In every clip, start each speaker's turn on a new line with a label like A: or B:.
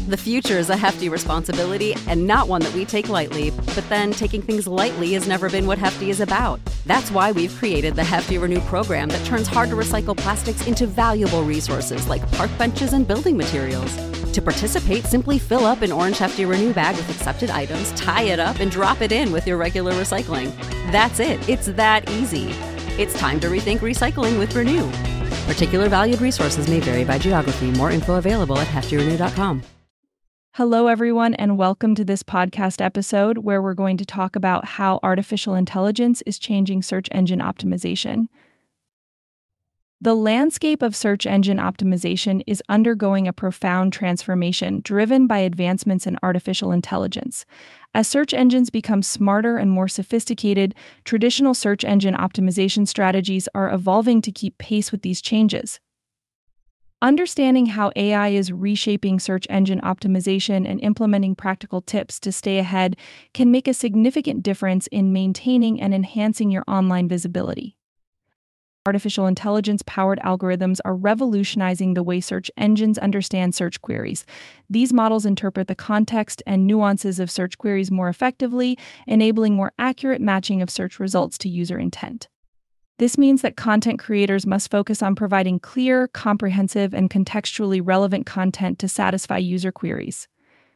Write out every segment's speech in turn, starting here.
A: The future is a hefty responsibility and not one that we take lightly, but then taking things lightly has never been what Hefty is about. That's why we've created the Hefty Renew program that turns hard-to-recycle plastics into valuable resources like park benches and building materials. To participate, simply fill up an orange Hefty Renew bag with accepted items, tie it up, and drop it in with your regular recycling. That's it. It's that easy. It's time to rethink recycling with Renew. Particular valued resources may vary by geography. More info available at heftyrenew.com.
B: Hello, everyone, and welcome to this podcast episode where we're going to talk about how artificial intelligence is changing search engine optimization. The landscape of search engine optimization is undergoing a profound transformation driven by advancements in artificial intelligence. As search engines become smarter and more sophisticated, traditional search engine optimization strategies are evolving to keep pace with these changes. Understanding how AI is reshaping search engine optimization and implementing practical tips to stay ahead can make a significant difference in maintaining and enhancing your online visibility. Artificial intelligence-powered algorithms are revolutionizing the way search engines understand search queries. These models interpret the context and nuances of search queries more effectively, enabling more accurate matching of search results to user intent. This means that content creators must focus on providing clear, comprehensive, and contextually relevant content to satisfy user queries.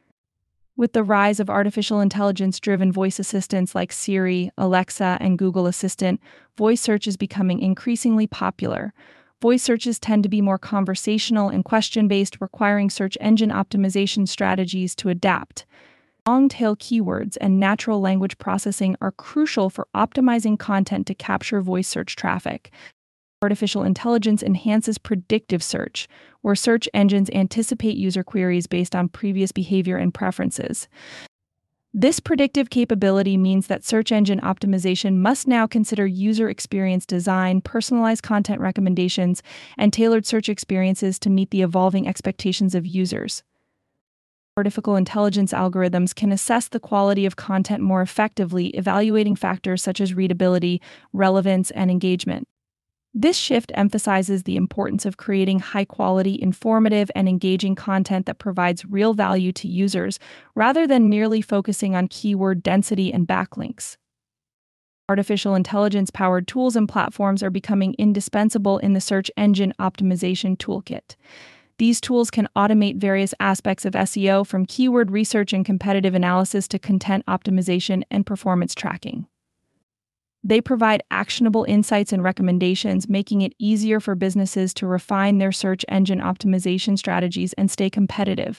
B: With the rise of artificial intelligence-driven voice assistants like Siri, Alexa, and Google Assistant, voice search is becoming increasingly popular. Voice searches tend to be more conversational and question-based, requiring search engine optimization strategies to adapt. Long-tail keywords and natural language processing are crucial for optimizing content to capture voice search traffic. Artificial intelligence enhances predictive search, where search engines anticipate user queries based on previous behavior and preferences. This predictive capability means that search engine optimization must now consider user experience design, personalized content recommendations, and tailored search experiences to meet the evolving expectations of users. Artificial intelligence algorithms can assess the quality of content more effectively, evaluating factors such as readability, relevance, and engagement. This shift emphasizes the importance of creating high-quality, informative, and engaging content that provides real value to users, rather than merely focusing on keyword density and backlinks. Artificial intelligence-powered tools and platforms are becoming indispensable in the search engine optimization toolkit. These tools can automate various aspects of SEO, from keyword research and competitive analysis to content optimization and performance tracking. They provide actionable insights and recommendations, making it easier for businesses to refine their search engine optimization strategies and stay competitive.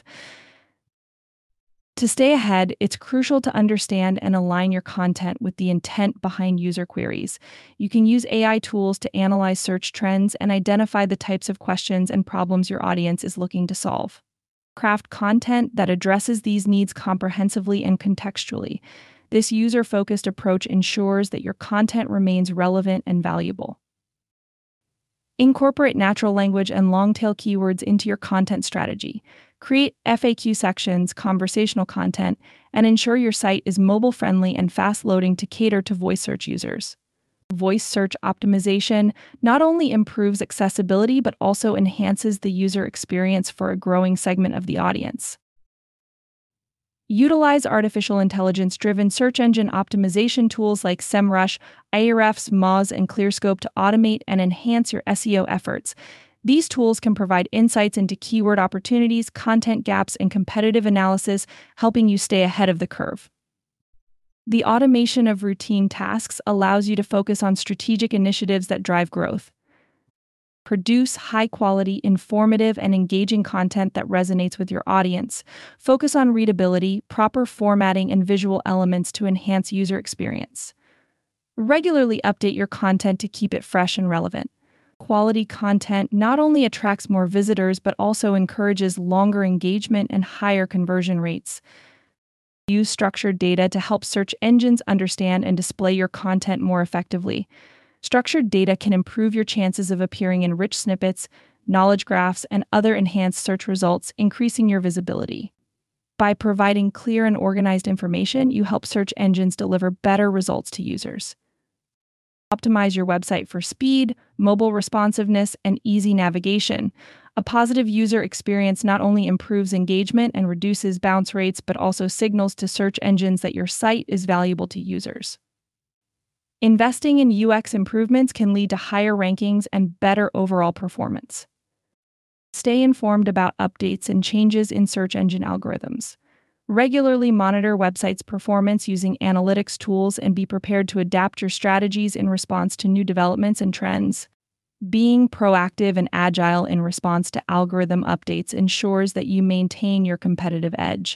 B: To stay ahead, it's crucial to understand and align your content with the intent behind user queries. You can use AI tools to analyze search trends and identify the types of questions and problems your audience is looking to solve. Craft content that addresses these needs comprehensively and contextually. This user-focused approach ensures that your content remains relevant and valuable. Incorporate natural language and long-tail keywords into your content strategy. Create FAQ sections, conversational content, and ensure your site is mobile-friendly and fast-loading to cater to voice search users. Voice search optimization not only improves accessibility but also enhances the user experience for a growing segment of the audience. Utilize artificial intelligence-driven search engine optimization tools like SEMrush, Ahrefs, Moz, and ClearScope to automate and enhance your SEO efforts. These tools can provide insights into keyword opportunities, content gaps, and competitive analysis, helping you stay ahead of the curve. The automation of routine tasks allows you to focus on strategic initiatives that drive growth. Produce high-quality, informative, and engaging content that resonates with your audience. Focus on readability, proper formatting, and visual elements to enhance user experience. Regularly update your content to keep it fresh and relevant. Quality content not only attracts more visitors but also encourages longer engagement and higher conversion rates. Use structured data to help search engines understand and display your content more effectively. Structured data can improve your chances of appearing in rich snippets, knowledge graphs, and other enhanced search results, increasing your visibility. By providing clear and organized information, you help search engines deliver better results to users. optimize your website for speed, mobile responsiveness, and easy navigation. A positive user experience not only improves engagement and reduces bounce rates, but also signals to search engines that your site is valuable to users. Investing in UX improvements can lead to higher rankings and better overall performance. Stay informed about updates and changes in search engine algorithms. Regularly monitor websites' performance using analytics tools and be prepared to adapt your strategies in response to new developments and trends. Being proactive and agile in response to algorithm updates ensures that you maintain your competitive edge.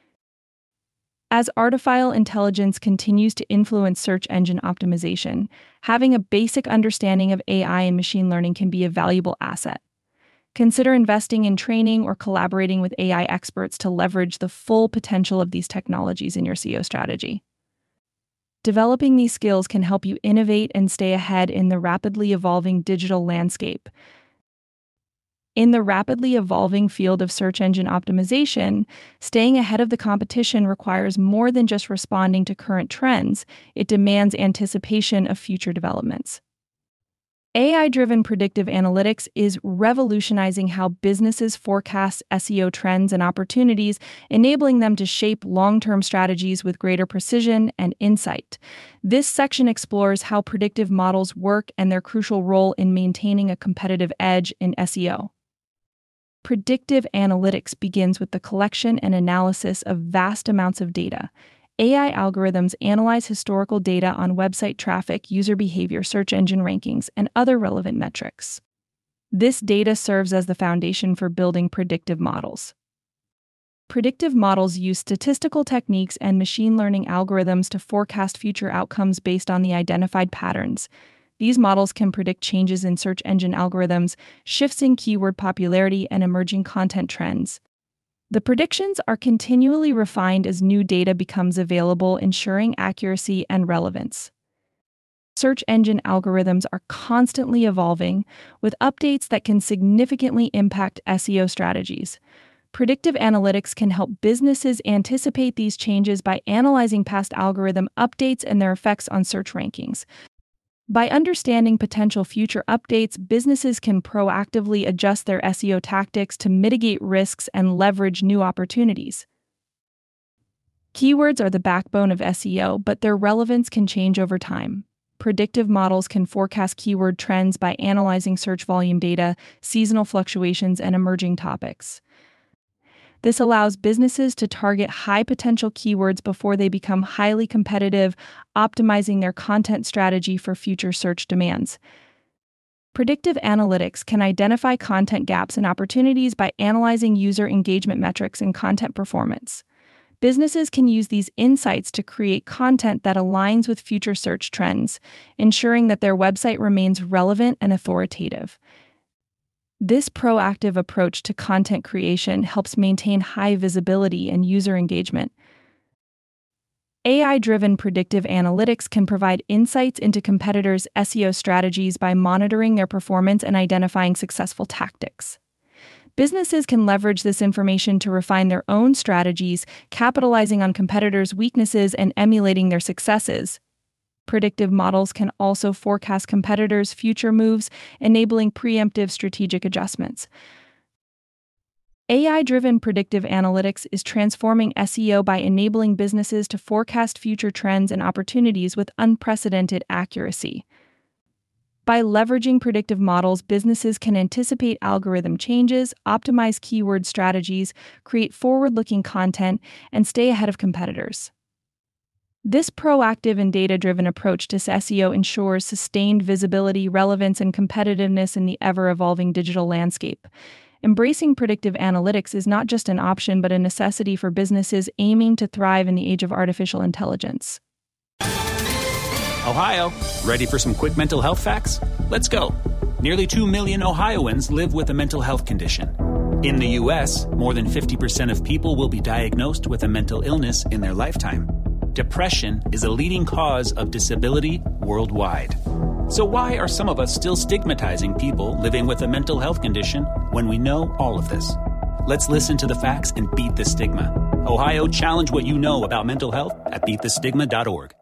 B: As artificial intelligence continues to influence search engine optimization, having a basic understanding of AI and machine learning can be a valuable asset. Consider investing in training or collaborating with AI experts to leverage the full potential of these technologies in your SEO strategy. Developing these skills can help you innovate and stay ahead in the rapidly evolving digital landscape. In the rapidly evolving field of search engine optimization, staying ahead of the competition requires more than just responding to current trends. It demands anticipation of future developments. AI-driven predictive analytics is revolutionizing how businesses forecast SEO trends and opportunities, enabling them to shape long-term strategies with greater precision and insight. This section explores how predictive models work and their crucial role in maintaining a competitive edge in SEO. Predictive analytics begins with the collection and analysis of vast amounts of data. AI algorithms analyze historical data on website traffic, user behavior, search engine rankings, and other relevant metrics. This data serves as the foundation for building predictive models. Predictive models use statistical techniques and machine learning algorithms to forecast future outcomes based on the identified patterns. These models can predict changes in search engine algorithms, shifts in keyword popularity, and emerging content trends. The predictions are continually refined as new data becomes available, ensuring accuracy and relevance. Search engine algorithms are constantly evolving, with updates that can significantly impact SEO strategies. Predictive analytics can help businesses anticipate these changes by analyzing past algorithm updates and their effects on search rankings. By understanding potential future updates, businesses can proactively adjust their SEO tactics to mitigate risks and leverage new opportunities. Keywords are the backbone of SEO, but their relevance can change over time. Predictive models can forecast keyword trends by analyzing search volume data, seasonal fluctuations, and emerging topics. This allows businesses to target high-potential keywords before they become highly competitive, optimizing their content strategy for future search demands. Predictive analytics can identify content gaps and opportunities by analyzing user engagement metrics and content performance. Businesses can use these insights to create content that aligns with future search trends, ensuring that their website remains relevant and authoritative. This proactive approach to content creation helps maintain high visibility and user engagement. AI-driven predictive analytics can provide insights into competitors' SEO strategies by monitoring their performance and identifying successful tactics. Businesses can leverage this information to refine their own strategies, capitalizing on competitors' weaknesses and emulating their successes. Predictive models can also forecast competitors' future moves, enabling preemptive strategic adjustments. AI-driven predictive analytics is transforming SEO by enabling businesses to forecast future trends and opportunities with unprecedented accuracy. By leveraging predictive models, businesses can anticipate algorithm changes, optimize keyword strategies, create forward-looking content, and stay ahead of competitors. This proactive and data-driven approach to SEO ensures sustained visibility, relevance, and competitiveness in the ever-evolving digital landscape. Embracing predictive analytics is not just an option, but a necessity for businesses aiming to thrive in the age of artificial intelligence.
C: Ohio, ready for some quick mental health facts? Let's go. Nearly 2 million Ohioans live with a mental health condition. In the U.S., more than 50% of people will be diagnosed with a mental illness in their lifetime. Depression is a leading cause of disability worldwide. So why are some of us still stigmatizing people living with a mental health condition when we know all of this? Let's listen to the facts and beat the stigma. Ohio, challenge what you know about mental health at beatthestigma.org.